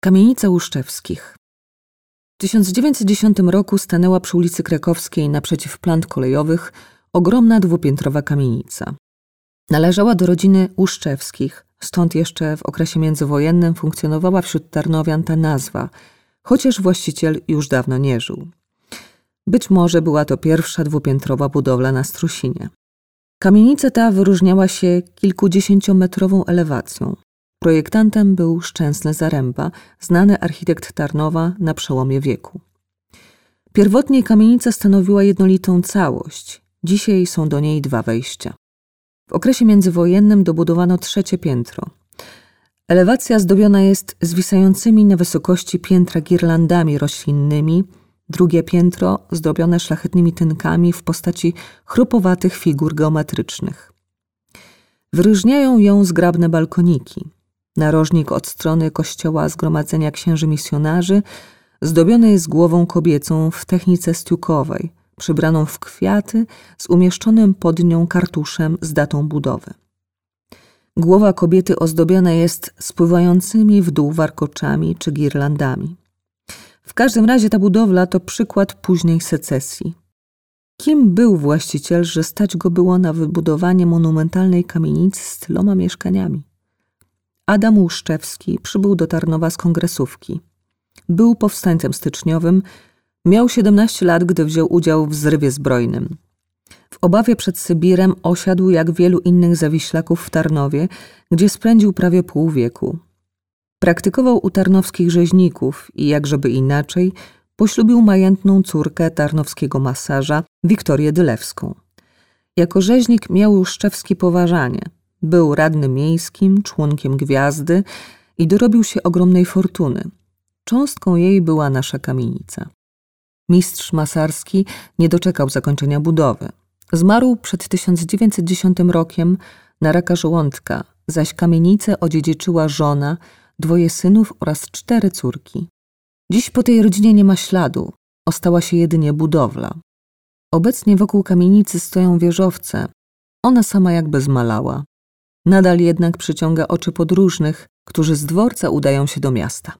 Kamienica Łuszczewskich. W 1910 roku stanęła przy ulicy Krakowskiej naprzeciw plant kolejowych ogromna dwupiętrowa kamienica. Należała do rodziny Łuszczewskich, stąd jeszcze w okresie międzywojennym funkcjonowała wśród Tarnowian ta nazwa, chociaż właściciel już dawno nie żył. Być może była to pierwsza dwupiętrowa budowla na Strusinie. Kamienica ta wyróżniała się kilkudziesięciometrową elewacją. Projektantem był Szczęsny Zaręba, znany architekt Tarnowa na przełomie wieku. Pierwotnie kamienica stanowiła jednolitą całość. Dzisiaj są do niej dwa wejścia. W okresie międzywojennym dobudowano trzecie piętro. Elewacja zdobiona jest zwisającymi na wysokości piętra girlandami roślinnymi, drugie piętro zdobione szlachetnymi tynkami w postaci chrupowatych figur geometrycznych. Wyróżniają ją zgrabne balkoniki. Narożnik od strony kościoła Zgromadzenia Księży Misjonarzy zdobiony jest głową kobiecą w technice stiukowej, przybraną w kwiaty z umieszczonym pod nią kartuszem z datą budowy. Głowa kobiety ozdobiona jest spływającymi w dół warkoczami czy girlandami. W każdym razie ta budowla to przykład późnej secesji. Kim był właściciel, że stać go było na wybudowanie monumentalnej kamienicy z tyloma mieszkaniami? Adam Łuszczewski przybył do Tarnowa z kongresówki. Był powstańcem styczniowym, miał 17 lat, gdy wziął udział w zrywie zbrojnym. W obawie przed Sybirem osiadł jak wielu innych zawiślaków w Tarnowie, gdzie spędził prawie pół wieku. Praktykował u tarnowskich rzeźników i, jakżeby inaczej, poślubił majętną córkę tarnowskiego masaża, Wiktorię Dylewską. Jako rzeźnik miał Łuszczewski poważanie. Był radnym miejskim, członkiem Gwiazdy i dorobił się ogromnej fortuny. Cząstką jej była nasza kamienica. Mistrz Masarski nie doczekał zakończenia budowy. Zmarł przed 1910 rokiem na raka żołądka, zaś kamienicę odziedziczyła żona, 2 synów oraz 4 córki. Dziś po tej rodzinie nie ma śladu, ostała się jedynie budowla. Obecnie wokół kamienicy stoją wieżowce, ona sama jakby zmalała. Nadal jednak przyciąga oczy podróżnych, którzy z dworca udają się do miasta.